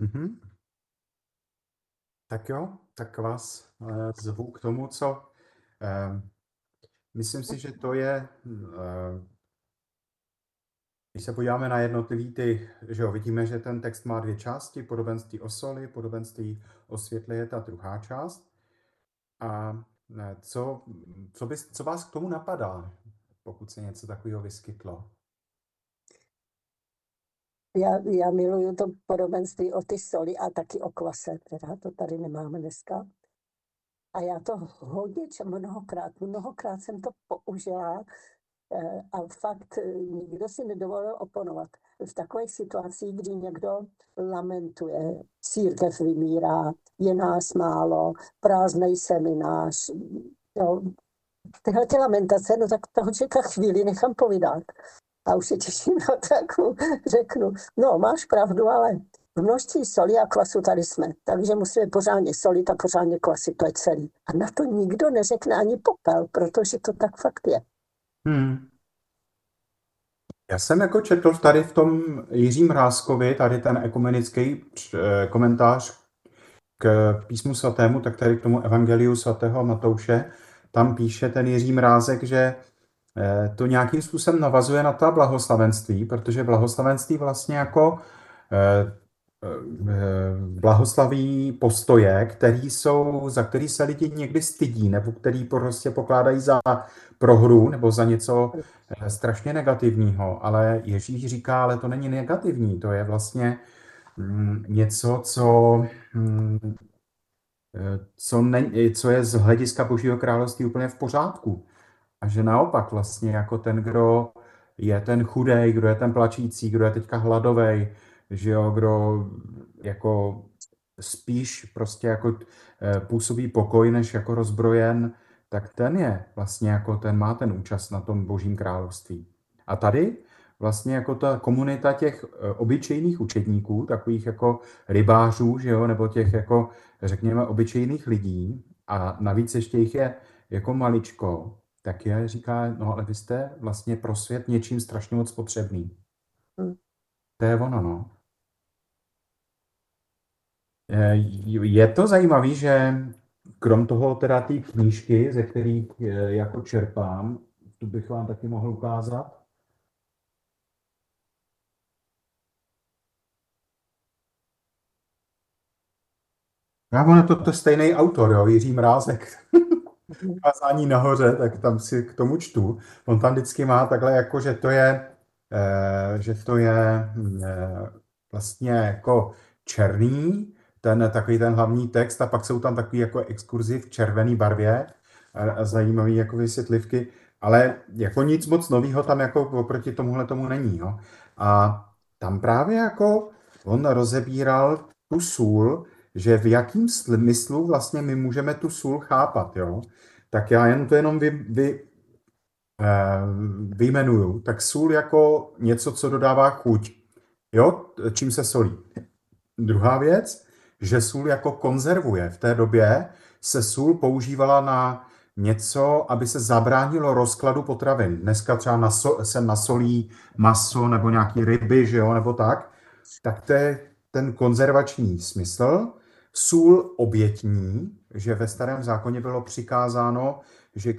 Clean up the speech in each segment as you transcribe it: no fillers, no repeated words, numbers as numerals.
Mhm. Tak jo, tak vás zvu k tomu, co myslím si, že to je, když se podíváme na jednotlivý že jo, vidíme, že ten text má dvě části, podobenství o soli, podobenství o světle je ta druhá část. A co vás k tomu napadá, pokud se něco takového vyskytlo? Já miluju to podobenství o ty soli a taky o kvase, teda to tady nemáme dneska. A já to mnohokrát jsem to použila a fakt nikdo si nedovolil oponovat. V takových situacích, kdy někdo lamentuje, církev vymírá, je nás málo, prázdnej seminář, jo, tyhle ty lamentace, no tak toho člověka chvíli nechám povídat. A už se těším na takovou, řeknu, no máš pravdu, ale v množství soli a kvasu tady jsme, takže musíme pořádně solit a pořádně kvasit, to je celý. A na to nikdo neřekne ani popel, protože to tak fakt je. Já jsem jako četl tady v tom Jiřím Mrázkovi, tady ten ekumenický komentář k písmu svatému, tak tady k tomu evangeliu svatého Matouše, tam píše ten Jiří Mrázek, že to nějakým způsobem navazuje na ta blahoslavenství, protože blahoslavenství vlastně jako blahoslaví postoje, za který se lidi někdy stydí, nebo který prostě pokládají za prohru, nebo za něco strašně negativního. Ale Ježíš říká, ale to není negativní, to je vlastně něco, co je z hlediska Božího království úplně v pořádku. A že naopak vlastně jako ten, kdo je ten chudej, kdo je ten plačící, kdo je teďka hladovej, že jo, kdo jako spíš prostě jako působí pokoj, než jako rozbrojen, tak ten je vlastně jako ten má ten účast na tom Božím království. A tady vlastně jako ta komunita těch obyčejných učedníků, takových jako rybářů, že jo, nebo těch jako řekněme obyčejných lidí, a navíc ještě jich je jako maličko, tak je říká, no ale vy jste vlastně pro svět něčím strašně moc potřebný. To je ono, no. Je to zajímavé, že krom toho teda té knížky, ze kterých jako čerpám, tu bych vám taky mohl ukázat. Já ono to je stejný autor, jo, Jiří Mrázek. Kázání nahoře, tak tam si k tomu čtu. On tam vždycky má takhle jako, že to je vlastně jako černý, takový ten hlavní text, a pak jsou tam takový jako exkurzy v červené barvě a zajímavý jako vysvětlivky, ale jako nic moc nového tam jako oproti tomuhle tomu není. Jo. A tam právě jako on rozebíral tu sůl, že v jakým smyslu vlastně my můžeme tu sůl chápat, jo. Tak já jenom vyjmenuju. Tak sůl jako něco, co dodává chuť, jo, čím se solí. Druhá věc, že sůl jako konzervuje. V té době se sůl používala na něco, aby se zabránilo rozkladu potravin. Dneska třeba se nasolí maso nebo nějaký ryby, že jo, nebo tak. Tak to je ten konzervační smysl. Sůl obětní, že ve Starém zákoně bylo přikázáno, že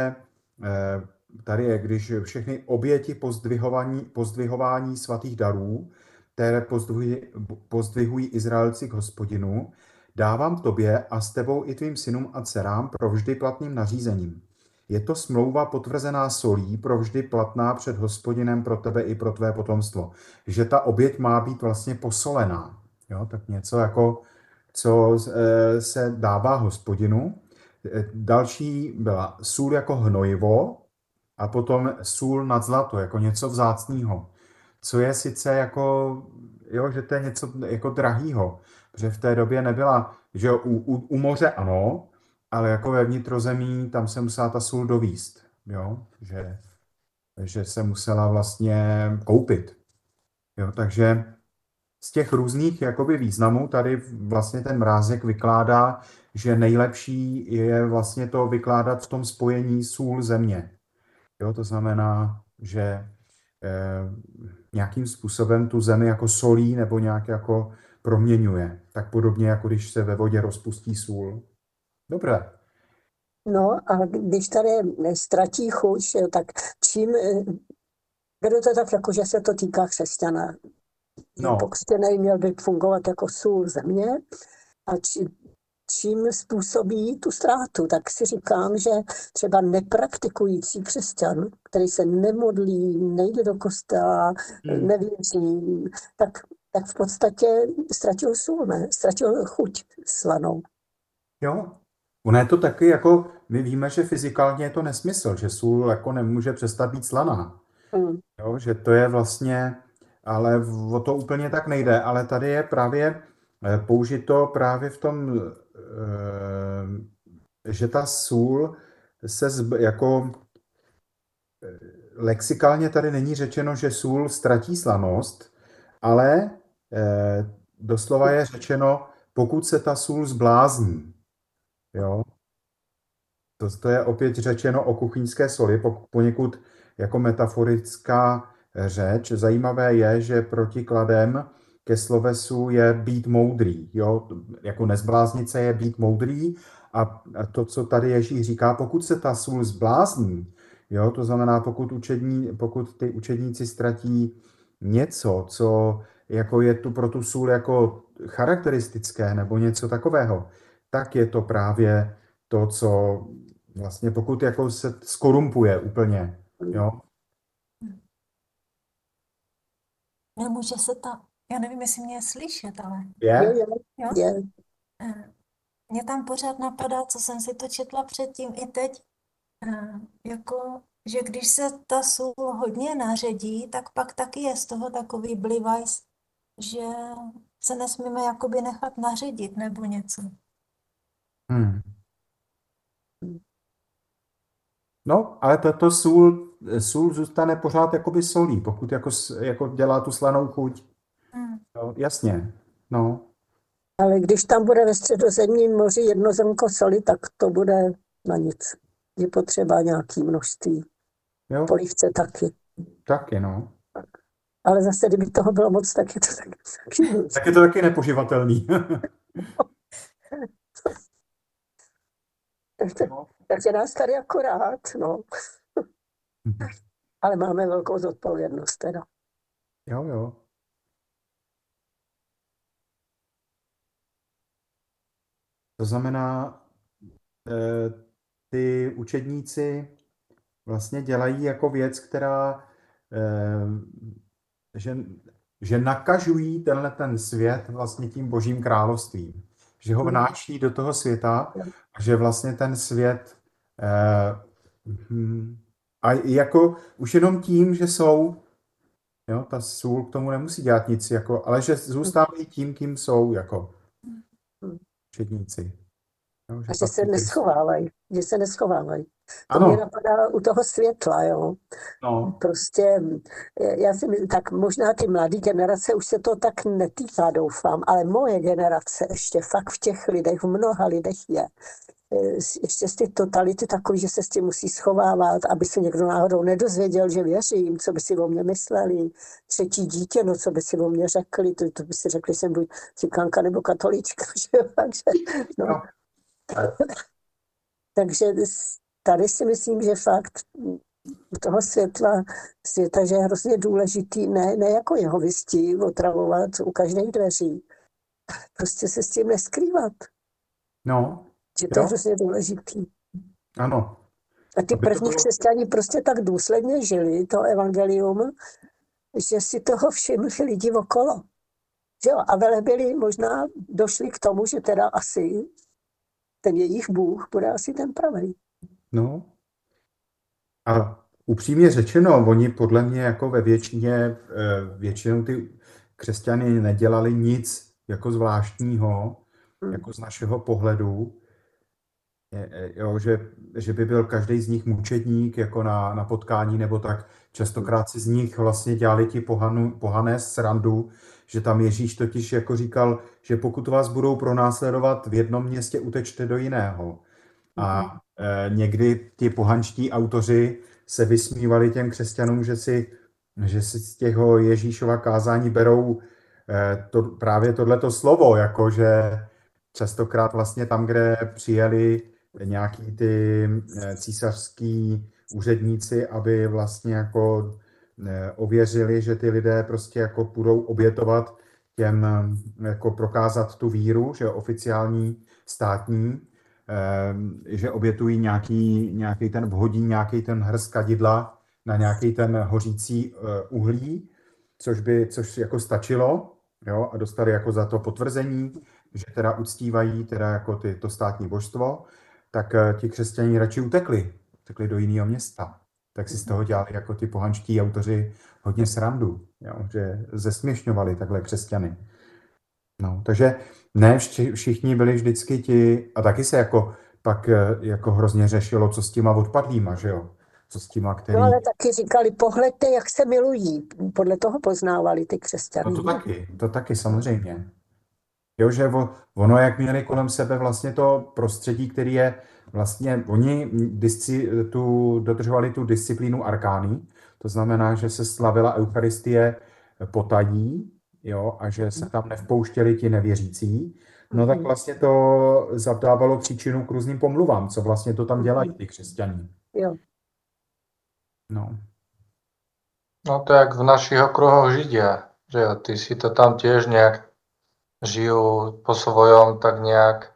když všechny oběti pozdvihování svatých darů, které pozdvihují Izraelci k Hospodinu, dávám tobě a s tebou i tvým synům a dcerám provždy platným nařízením. Je to smlouva potvrzená solí, provždy platná před Hospodinem pro tebe i pro tvé potomstvo. Že ta oběť má být vlastně posolená. Jo, tak něco jako, co se dává Hospodinu. Další byla sůl jako hnojivo a potom sůl nad zlato, jako něco vzácného. Co je sice jako, jo, že to je něco jako drahýho, protože v té době nebyla, že u moře ano, ale jako ve vnitrozemí tam se musela ta sůl dovízt, jo, že se musela vlastně koupit. Jo, takže z těch různých jakoby významů tady vlastně ten Mrázek vykládá, že nejlepší je vlastně to vykládat v tom spojení sůl země. Jo, to znamená, že nějakým způsobem tu zemi jako solí nebo nějak jako proměňuje. Tak podobně, jako když se ve vodě rozpustí sůl. Dobré. No a když tady ztratí chuť, jo, tak čím, beru to tak, jako že se to týká křesťana. Je No, pokřtěný, měl by fungovat jako sůl země a čím způsobí tu ztrátu, tak si říkám, že třeba nepraktikující křesťan, který se nemodlí, nejde do kostela, nevěří, tak v podstatě ztratil sůl, ne? Ztratil chuť slanou. jo. Ono je to taky jako, my víme, že fyzikálně je to nesmysl, že sůl jako nemůže přestat být slaná. Jo, že to je vlastně, ale o to úplně tak nejde. Ale tady je právě použito právě v tom, že ta sůl se jako lexikálně tady není řečeno, že sůl ztratí slanost, ale doslova je řečeno, pokud se ta sůl zblázní. Jo? To je opět řečeno o kuchyňské soli, poněkud jako metaforická řeč. Zajímavé je, že protikladem ke slovesu je být moudrý. Jo? Jako nezbláznit se je být moudrý a to, co tady Ježíš říká, pokud se ta sůl zblázní, jo? To znamená, pokud ty učedníci ztratí něco, co jako je tu pro tu sůl jako charakteristické nebo něco takového, tak je to právě to, co vlastně pokud jako se skorumpuje úplně, jo. Nemůže se ta, já nevím, jestli mě je slyšet, ale Je? jo? Je. Mě tam pořád napadá, co jsem si to četla předtím i teď, jako, že když se ta sůl hodně naředí, tak pak taky je z toho takový blivajs, že se nesmíme jakoby nechat naředit nebo něco. No, ale tato sůl zůstane pořád jakoby solí, pokud jako dělá tu slanou chuť. No, jasně, no. Ale když tam bude ve Středozemním moři jedno zrnko soli, tak to bude na nic. Je potřeba nějaké množství. Jo, Polívce taky. taky, no. Ale zase, kdyby toho bylo moc, tak je to taky. Tak je to taky nepoživatelný. Takže nás tady akorát, no. Ale máme velkou zodpovědnost teda. Jo, jo. To znamená, ty učedníci vlastně dělají jako věc, která, že nakažují ten svět vlastně tím Božím královstvím. Že ho vnáší do toho světa a že vlastně ten svět a jako už jenom tím, že jsou, jo, ta sůl k tomu nemusí dělat nic, jako, ale že zůstávají tím, kým jsou, jako učedníci. Jo, A že se neschovávají. To ano. mě napadá u toho světla, jo. No. Prostě, já si myslím, tak možná ty mladé generace už se to tak netýká, doufám, ale moje generace ještě fakt v těch lidech, v mnoha lidech je. Ještě z ty totality takový, že se s tím musí schovávat, aby se někdo náhodou nedozvěděl, že věřím, co by si o mě mysleli. Třetí dítě, no co by si o mě řekli, to by si řekli, že jsem buď cikánka nebo katolíčka, že jo, takže, no. Takže tady si myslím, že fakt u toho světa, že je hrozně důležitý, ne jako jeho vystí, otravovat u každých dveří, prostě se s tím neskrývat. No. Že to je hrozně důležitý. Ano. A ty první křesťani prostě tak důsledně žili, to evangelium, že si toho všimli lidi okolo. Že jo? A velebili možná došli k tomu, že teda asi ten jejich Bůh bude asi ten pravý. No. A upřímně řečeno, oni podle mě jako ve většinou ty křesťany nedělali nic jako zvláštního, jako z našeho pohledu, jo, že by byl každý z nich mučedník jako na potkání nebo tak. Častokrát si z nich vlastně dělali ti pohané srandu, že tam Ježíš totiž jako říkal, že pokud vás budou pronásledovat v jednom městě, utečte do jiného. A někdy ti pohanští autoři se vysmívali těm křesťanům, že si z těho Ježíšova kázání berou právě tohleto slovo, jako že častokrát vlastně tam, kde přijeli nějaký ty císařský úředníci, aby vlastně jako ověřili, že ty lidé prostě jako půjdou obětovat těm, jako prokázat tu víru, že oficiální, státní, že obětují nějaký ten vhodí, nějaký ten hrst kadidla na nějaký ten hořící uhlí, což jako stačilo, jo, a dostali jako za to potvrzení, že teda uctívají teda jako to státní božstvo, tak ti křesťané radši utekli do jiného města. Tak si z toho dělali jako ty pohanští autoři hodně srandu, jo, že zesměšňovali takhle křesťany. No, takže ne všichni byli vždycky ti, a taky se jako pak jako hrozně řešilo, co s těma odpadlýma, že jo? Co s těma, který... No ale taky říkali, pohleďte, jak se milují. Podle toho poznávali ty křesťany. No to taky samozřejmě. Jo, že ono, jak měli kolem sebe vlastně to prostředí, který je vlastně, oni dodržovali tu disciplínu arkány, to znamená, že se slavila Eucharistie potají, jo, a že se tam nevpouštěli ti nevěřící, no tak vlastně to zavdávalo příčinu k různým pomluvám, co vlastně to tam dělají ty křesťané. Jo. No. No to jak v našich okruhoch Židia, že jo, ty si to tam tiež nejak žijú po svojom, tak nejak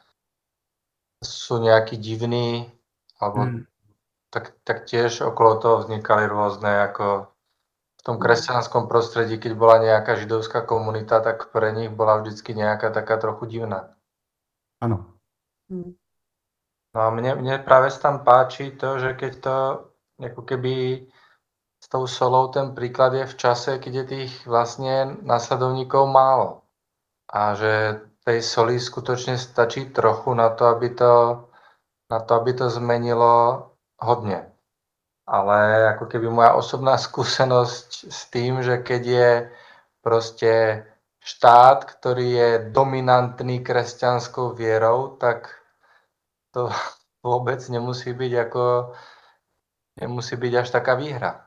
sú nejakí divní, alebo tak tiež okolo toho vznikali rôzne, ako v tom kresťanskom prostredí, keď bola nejaká židovská komunita, tak pre nich bola vždycky nejaká taká trochu divná. Ano. No a mne práve sa tam páči to, že keď to ako keby s tou solou ten príklad je v čase, keď je tých vlastne nasledovníkov málo. A že tej soli skutočne stačí trochu na to, aby to zmenilo hodne. Ale ako keby moja osobná skúsenosť s tým, že keď je proste štát, ktorý je dominantný kresťanskou vierou, tak to vôbec nemusí byť až taká výhra.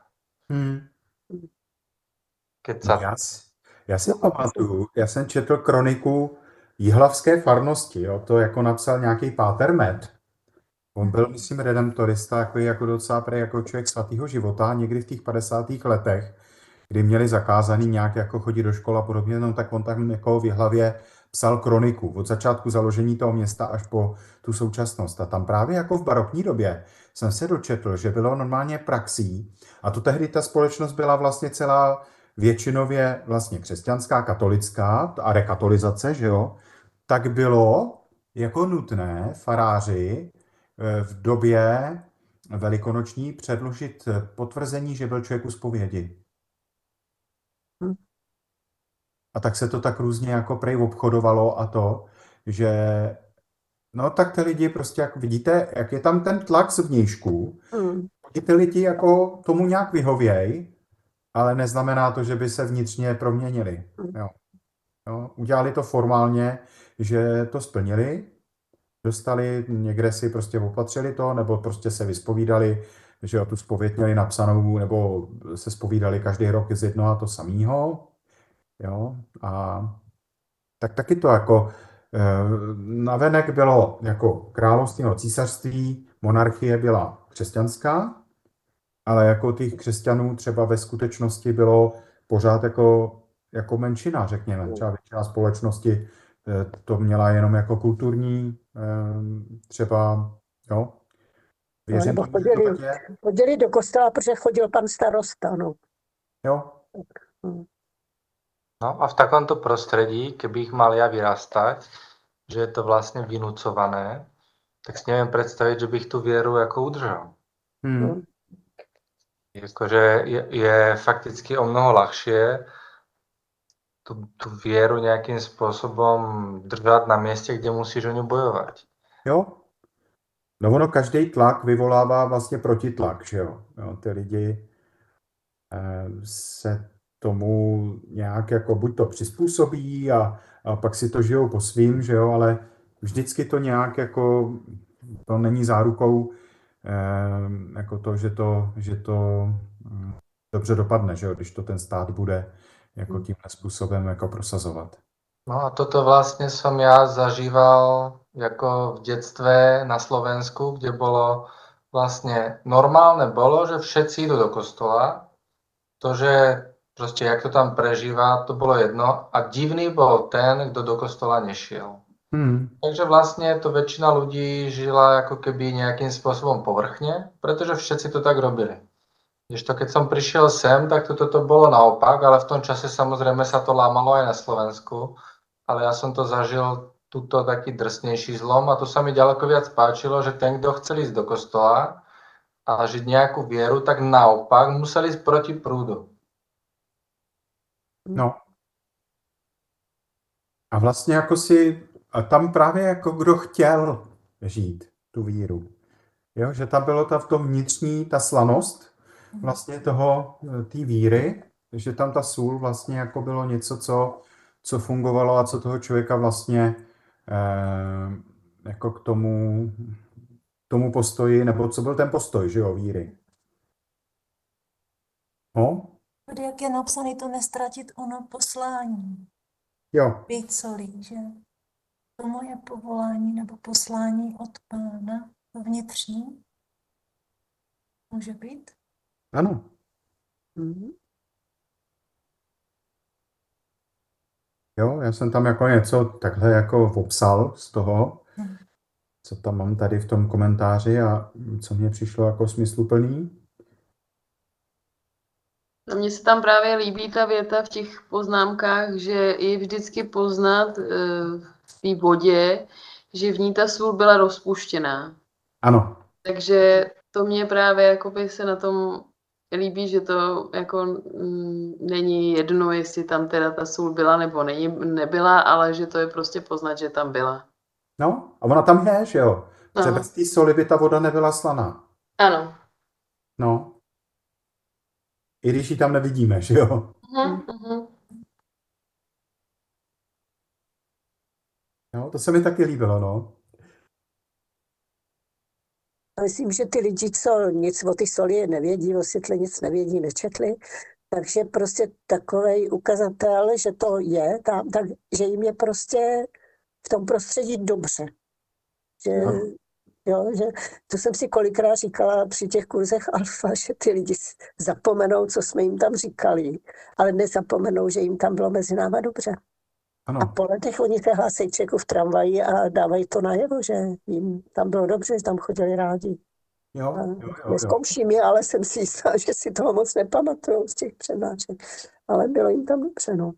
Keď sa... Já si pamatuju, já jsem četl kroniku Jihlavské farnosti, jo, to jako napsal nějaký páter Med. On byl, myslím, redemptorista, jako docela prej jako člověk svatého života, někdy v těch 50. letech, kdy měli zakázaný nějak jako chodit do školy a podobně, no tak on tam jako v Jihlavě psal kroniku od začátku založení toho města až po tu současnost. A tam právě jako v barokní době jsem se dočetl, že bylo normálně praxí, a to tehdy ta společnost byla vlastně celá většinově vlastně křesťanská, katolická a rekatolizace, že jo, tak bylo jako nutné faráři v době velikonoční předložit potvrzení, že byl člověk u zpovědi. A tak se to tak různě jako prej obchodovalo a to, že no tak ty lidi prostě, jak vidíte, jak je tam ten tlak zvnějšku, ty lidi jako tomu nějak vyhověj, ale neznamená to, že by se vnitřně proměnili. Jo. Jo. Udělali to formálně, že to splnili, dostali, někde si prostě opatřili to, nebo prostě se vyspovídali, že o tu zpověď měli napsanou, nebo se zpovídali každý rok z jednoho a to samého. Jo. A tak taky to jako navenek bylo jako království nebo císařství, monarchie byla křesťanská, ale jako těch křesťanů třeba ve skutečnosti bylo pořád jako menšina, řekněme. Třeba většina společnosti to měla jenom jako kulturní, třeba, jo. Věřím, nebo chodili do kostela, protože chodil pan starosta, no. Jo. No a v takomto prostredí, keby ich mal ja vyrastať, že je to vlastne vynúcované, tak si neviem predstaviť, že bych tu vieru ako udržal. Jakože je fakticky o mnoho ľahšie tu vieru nejakým spôsobom držať na mieste, kde musíš o ňu bojovať. Jo. No ono, každý tlak vyvolává vlastně protitlak, že jo. Jo, ty lidi se tomu nějak jako buď to přizpůsobí a pak si to žijou po svým, že jo, ale vždycky to nějak jako, to není zárukou jako to, že to dobře dopadne, že jo, když to ten stát bude jako tímhle způsobem jako prosazovat. No a toto vlastne som ja zažíval jako v detstve na Slovensku, kde bolo vlastne normálne bolo, že všetci idú do kostola. To, že proste jak to tam prežíva, to bolo jedno. A divný bol ten, kto do kostola nešiel. Takže vlastne to väčšina ľudí žila ako keby nejakým spôsobom povrchne, pretože všetci to tak robili. Kdežto keď som prišiel sem, tak toto bolo naopak, ale v tom čase samozrejme sa to lámalo aj na Slovensku. Ale ja som to zažil tuto taký drsnejší zlom a to sa mi ďaleko viac páčilo, že ten, kto chcel ísť do kostola a žiť nejakú vieru, tak naopak musel ísť proti prúdu. No. A vlastně jako a tam právě jako kdo chtěl žít tu víru. Jo, že tam bylo v tom vnitřní ta slanost vlastně té víry, že tam ta sůl vlastně jako bylo něco, co fungovalo a co toho člověka vlastně jako k tomu postoji, nebo co byl ten postoj, že jo, víry. No? Jak je napsané, to nestratit ono poslání. Jo. Být solí, že to moje povolání nebo poslání od Pána vnitřní může být? Ano. Jo, já jsem tam jako něco takhle jako popsal z toho, co tam mám tady v tom komentáři a co mně přišlo jako smysluplný. A mně se tam právě líbí ta věta v těch poznámkách, že je vždycky poznat v té vodě, že v ní ta sůl byla rozpuštěná. Ano. Takže to mě právě jakoby se na tom líbí, že to jako není jedno, jestli tam teda ta sůl byla nebo nebyla, ale že to je prostě poznat, že tam byla. No, a ona tam je, že jo? Protože No. bez té soli by ta voda nebyla slaná. Ano. No. I když ji tam nevidíme, že jo? No, to se mi taky líbilo, no. Myslím, že ty lidi, co nic o ty soli nevědí, o světle nic nevědí, nečetli, takže prostě takovej ukazatel, že to je tam, tak, že jim je prostě v tom prostředí dobře. Že, jo, že to jsem si kolikrát říkala při těch kurzech alfa, že ty lidi zapomenou, co jsme jim tam říkali, ale nezapomenou, že jim tam bylo mezi náma dobře. Ano. A po letech oni se hlásí člověku v tramvaji a dávají to najevo, že jim tam bylo dobře, že tam chodili rádi. Jo. Nezkouším je, ale jsem si jistá, že si toho moc nepamatuju z těch přednášek. Ale bylo jim tam dobře, no.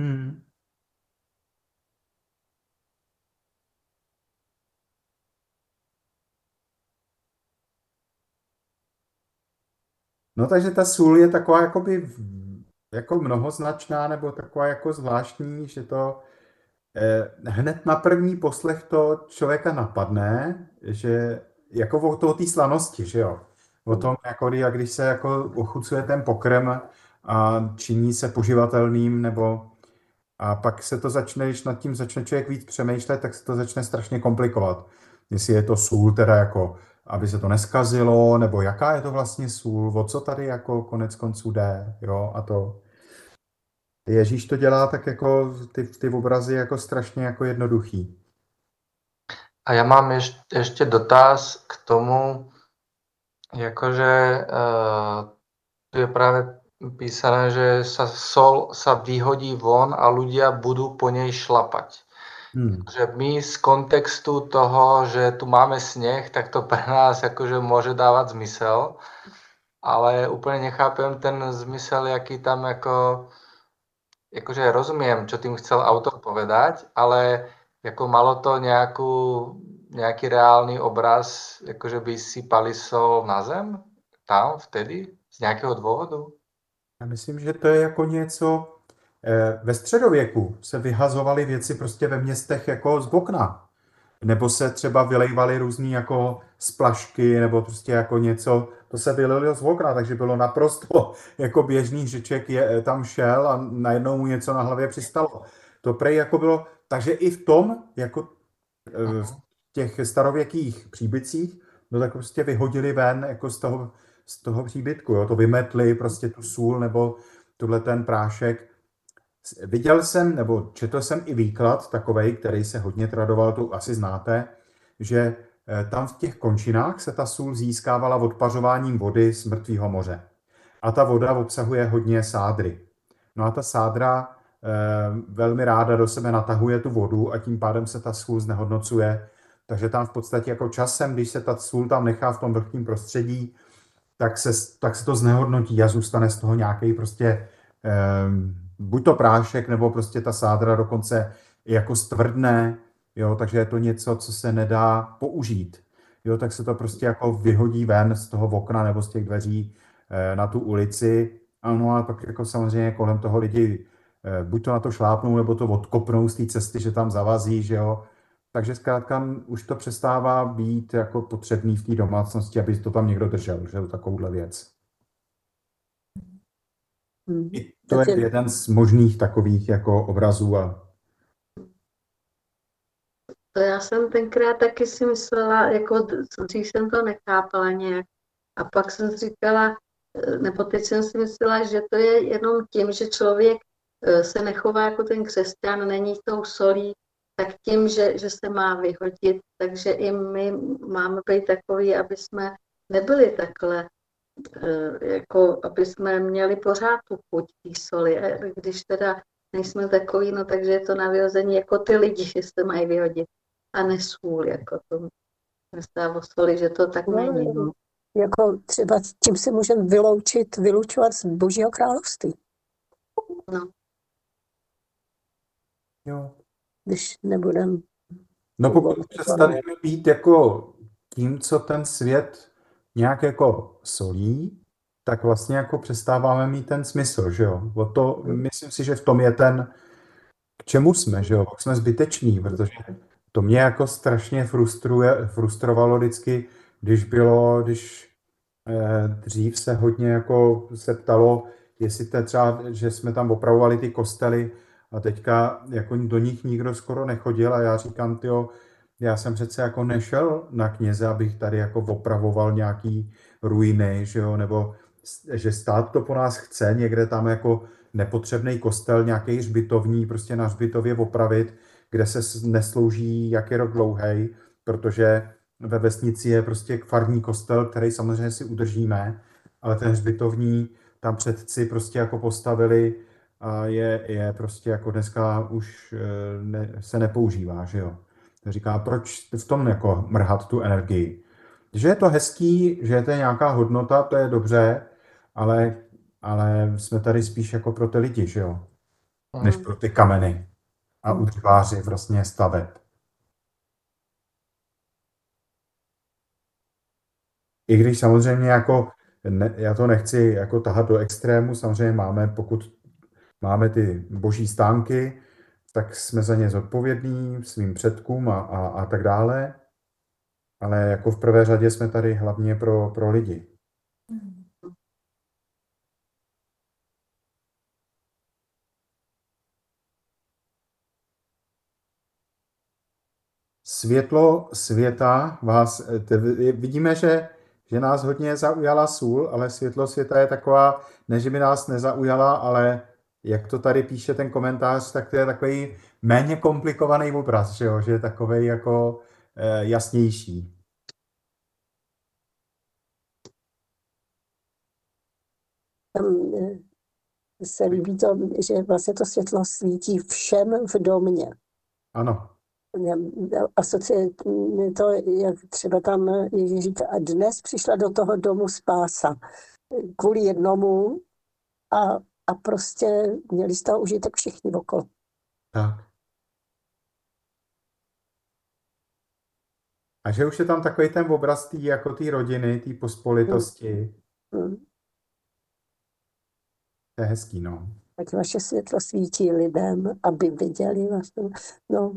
No takže ta sůl je taková jakoby jako mnohoznačná nebo taková jako zvláštní, že to hned na první poslech to člověka napadne, že jako o té slanosti, že jo. O tom, jako když se jako ochucuje ten pokrm a činí se poživatelným, nebo a pak se to začne, když nad tím začne člověk víc přemýšlet, tak se to začne strašně komplikovat. Jestli je to sůl teda jako, aby se to neskazilo, nebo jaká je to vlastně sůl, o co tady jako konec konců jde, jo, a to. Ježíš to dělá tak jako ty obrazy jako strašně jako jednoduchý. A ja mám ešte dotaz k tomu, jakože tu je práve písané, že sol sa vyhodí von a ľudia budú po nej šlapať. Že my z kontextu toho, že tu máme sneh, tak to pre nás akože môže dávať zmysel, ale úplne nechápem ten zmysel, jaký tam akože rozumiem, čo tým chcel autor povedať, ale jako malo to nejaký reálny obraz, akože by sypali sol na zem tam vtedy z nějakého dôvodu? Já myslím, že to je jako něco, ve středověku se vyhazovaly věci prostě ve městech jako z okna. Nebo se třeba vylejvaly různý jako splašky, nebo prostě jako něco, to se vylilo z okna, takže bylo naprosto jako běžný, že člověk tam šel a najednou mu něco na hlavě přistalo. To prej jako bylo, takže i v tom, jako v těch starověkých příbytcích, no tak prostě vyhodili ven jako z toho příbytku, jo, to vymetli prostě tu sůl nebo tuhle ten prášek Viděl jsem, nebo četl jsem i výklad takovej, který se hodně tradoval, to asi znáte, že tam v těch končinách se ta sůl získávala odpařováním vody z mrtvého moře. A ta voda obsahuje hodně sádry. No a ta sádra velmi ráda do sebe natahuje tu vodu a tím pádem se ta sůl znehodnocuje. Takže tam v podstatě jako časem, když se ta sůl tam nechá v tom vlhkém prostředí, tak se to znehodnotí a zůstane z toho nějaký prostě buď to prášek, nebo prostě ta sádra dokonce jako stvrdne, jo, takže je to něco, co se nedá použít. Jo, tak se to prostě jako vyhodí ven z toho okna nebo z těch dveří na tu ulici. Ano, a pak jako samozřejmě kolem toho lidi buď to na to šlápnou, nebo to odkopnou z té cesty, že tam zavazí, že jo. Takže zkrátka už to přestává být jako potřebný v té domácnosti, aby to tam někdo držel, že jo, takovouhle věc. I to je jeden z možných takových jako obrazů. To já jsem tenkrát taky si myslela, jako dřív jsem to nechápala nějak. A pak jsem si říkala, nebo teď jsem si myslela, že to je jenom tím, že člověk se nechová jako ten křesťan, není tou solí, tak tím, že se má vyhodit. Takže i my máme být takový, aby jsme nebyli takhle, jako aby jsme měli pořád tu chuť té soli. A když teda nejsme takový, no takže je to na vyhození jako ty lidi, že se mají vyhodit. A ne sůl, jako to nestává o soli, že to tak není. No. Jako třeba tím se můžeme vylučovat z Božího království. No. Jo. Když nebudeme... No pokud přestaneme být jako tím, co ten svět nějak jako solí, tak vlastně jako přestáváme mít ten smysl, že jo. O to, myslím si, že v tom je ten, k čemu jsme, že jo. Jsme zbyteční, protože to mě jako strašně frustrovalo vždycky, když dřív se hodně jako se ptalo, jestli třeba, že jsme tam opravovali ty kostely a teďka jako do nich nikdo skoro nechodil a já říkám, tyjo, já jsem přece jako nešel na kněze, abych tady jako opravoval nějaký ruiny, že jo, nebo že stát to po nás chce někde tam jako nepotřebný kostel, nějaký hřbitovní, prostě na hřbitově opravit, kde se neslouží jak je rok dlouhej, protože ve vesnici je prostě farní kostel, který samozřejmě si udržíme, ale ten hřbitovní tam předci prostě jako postavili a je prostě jako dneska už se nepoužívá, že jo. Říká, proč v tom jako mrhat tu energii. Že je to hezký, že je to nějaká hodnota, to je dobře, ale jsme tady spíš jako pro ty lidi, že jo, než pro ty kameny a udrváři vlastně staveb. I když samozřejmě jako, já to nechci jako tahat do extrému, samozřejmě pokud máme ty boží stánky, tak jsme za ně zodpovědní svým předkům a tak dále, ale jako v prvé řadě jsme tady hlavně pro lidi. Světlo světa vidíme, že nás hodně zaujala sůl, ale světlo světa je taková, ne, že by nás nezaujala, ale jak to tady píše ten komentář, tak to je takový méně komplikovaný obraz, že je takovej jako jasnější. Tam se líbí to, že vlastně to světlo svítí všem v domě. Ano. Asociuje to, jak třeba tam Ježíš říká, a dnes přišla do toho domu spása kvůli jednomu a prostě měli z toho užitek všichni okolo. Tak. A že už je tam takový ten obraz jako té rodiny, té pospolitosti. To je hezký, no. Ať vaše světlo svítí lidem, aby viděli vás. No.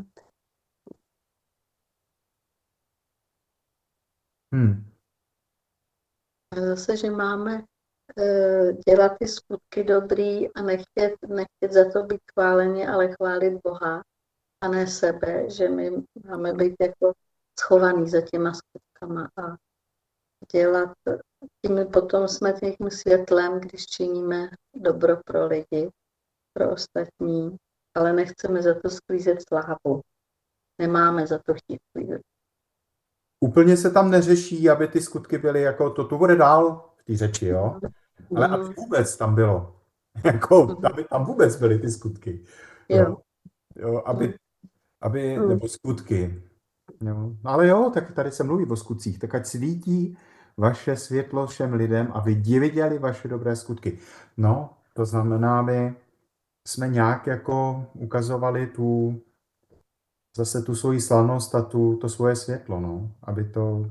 A zase, že máme dělat ty skutky dobrý a nechtět za to být chváleni, ale chválit Boha a ne sebe, že my máme být jako schovaný za těma skutkama a dělat, tím potom jsme tím světlem, když činíme dobro pro lidi. pro ostatní, ale nechceme za to sklízet slávu. Nemáme za to chtít sklízet. Úplně se tam neřeší, aby ty skutky byly jako, to bude dál v té řeči, jo? Ale aby vůbec tam bylo. Jako, aby tam vůbec byly ty skutky. Jo. Jo, nebo skutky. Jo. Ale jo, tak tady se mluví o skutcích. Tak ať svítí vaše světlo všem lidem, aby viděli vaše dobré skutky. No, to znamená, aby jsme nějak jako ukazovali zase tu svoji slavnost a to svoje světlo, no. Aby to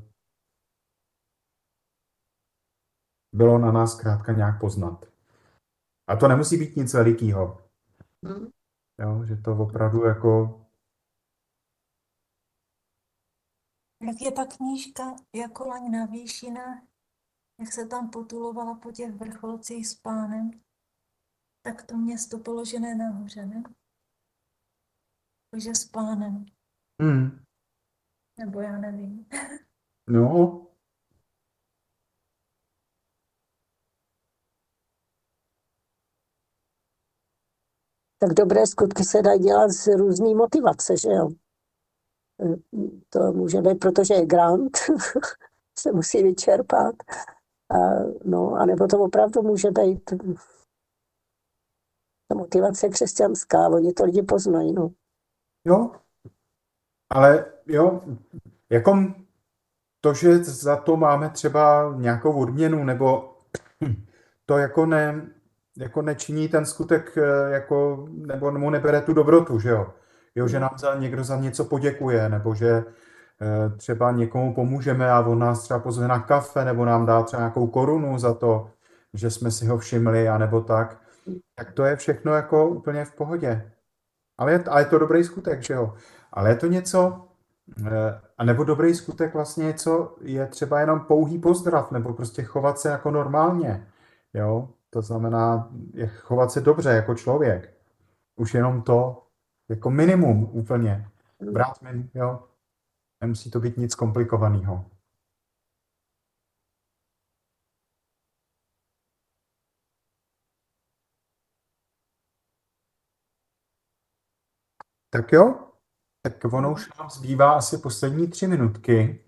bylo na nás zkrátka nějak poznat. A to nemusí být nic velikého. Jo, že to opravdu jako... Jak je ta knížka jako Laň na výšinách, jak se tam potulovala po těch vrcholcích s Pánem, tak to město položené nahoře, ne? Takže s Pánem. Nebo já nevím. No. Tak dobré skutky se dají dělat z různý motivace, že jo? To může být, protože je grant, se musí vyčerpat. A nebo to opravdu může být ta motivace křesťanská, oni to lidi poznají, no. Jo, ale jo, jako to, že za to máme třeba nějakou odměnu, nebo to jako nečiní ten skutek, jako, nebo mu nebere tu dobrotu, že jo? Jo, že nám někdo za něco poděkuje, nebo že třeba někomu pomůžeme a on nás třeba pozve na kafe, nebo nám dá třeba nějakou korunu za to, že jsme si ho všimli, anebo tak. Tak to je všechno jako úplně v pohodě. Ale je to dobrý skutek, že jo? Ale je to něco, a nebo dobrý skutek vlastně něco, je třeba jenom pouhý pozdrav, nebo prostě chovat se jako normálně, jo? To znamená chovat se dobře jako člověk. Už jenom to, jako minimum úplně. Jo? Nemusí to být nic komplikovaného. Tak jo, tak ono už nám zbývá asi poslední 3 minutky.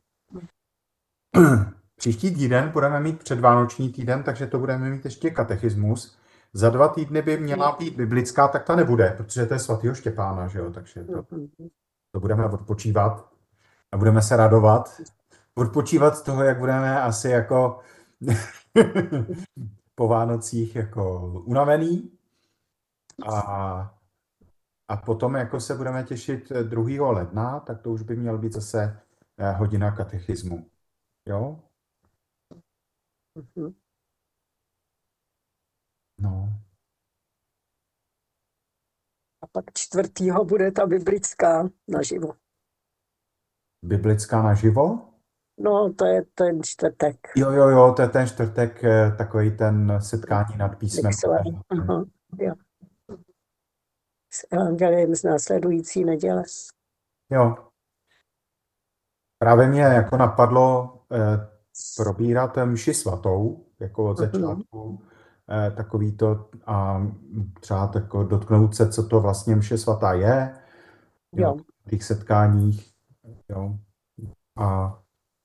Příští týden budeme mít předvánoční týden, takže to budeme mít ještě katechismus. Za 2 týdny by měla být biblická, tak ta nebude, protože to je svatého Štěpána, že jo, takže to budeme odpočívat a budeme se radovat. Odpočívat z toho, jak budeme asi jako po Vánocích jako unavený a potom jako se budeme těšit 2. ledna, tak to už by měl být zase hodina katechismu. Jo? No. A pak 4. bude ta biblická naživo. Biblická naživo? No, to je ten čtvrtek. Jo, to je ten čtvrtek, takový ten setkání nad písmem. Aha, jo. S evangeliem z následující neděle. Jo. Právě mě jako napadlo probírat mši svatou, jako od začátku, takový to a třeba tako dotknout se, co to vlastně mše svatá je, jo, v těch setkáních, jo. A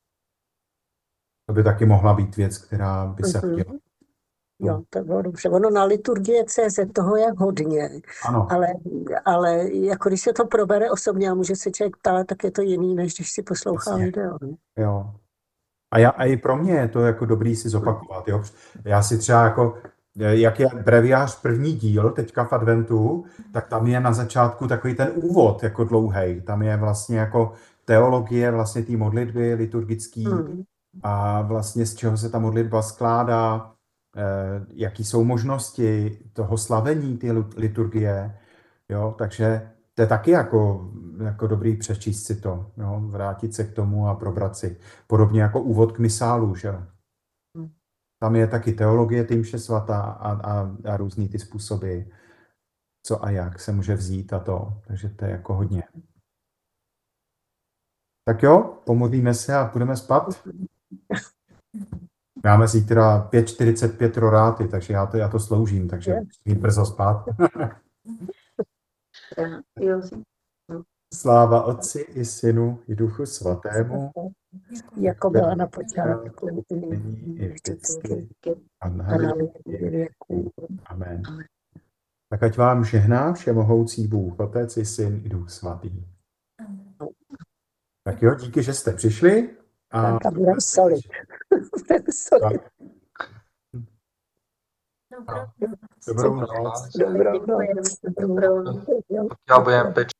to by taky mohla být věc, která by se chtěla. Jo, to bylo dobře. Ono na liturgie CZ toho jak hodně, ano. Ale jako když se to probere osobně a může se člověk ptát, tak je to jiný, než když si poslouchá video. Jo. A i pro mě je to jako dobrý si zopakovat. Jo. Já si třeba jako, jak je breviář první díl teďka v adventu, tak tam je na začátku takový ten úvod jako dlouhej. Tam je vlastně jako teologie vlastně té modlitby liturgický a vlastně z čeho se ta modlitba skládá, jaký jsou možnosti toho slavení té liturgie, jo, takže to je taky jako dobrý přečíst si to, jo, vrátit se k tomu a probrat si. Podobně jako úvod k misálu, že jo. Tam je taky teologie té mše svatá a různý ty způsoby, co a jak se může vzít a to, takže to je jako hodně. Tak jo, pomodlíme se a půjdeme spát. Máme zítra 5:45 roráty, takže já to sloužím, takže jít brzo spát. Jo, Sláva Otci i Synu i Duchu Svatému, jako byla na počátku, nyní i vždycky a na a na věky věků. Amen. Tak ať vám žehná všemohoucí Bůh, Otec i Syn i Duch Svatý. Tak jo, díky, že jste přišli. Tak a budeme solit. Budeme solit. Dobrou noc. Dobrou noc. Dobrou noc. Já budem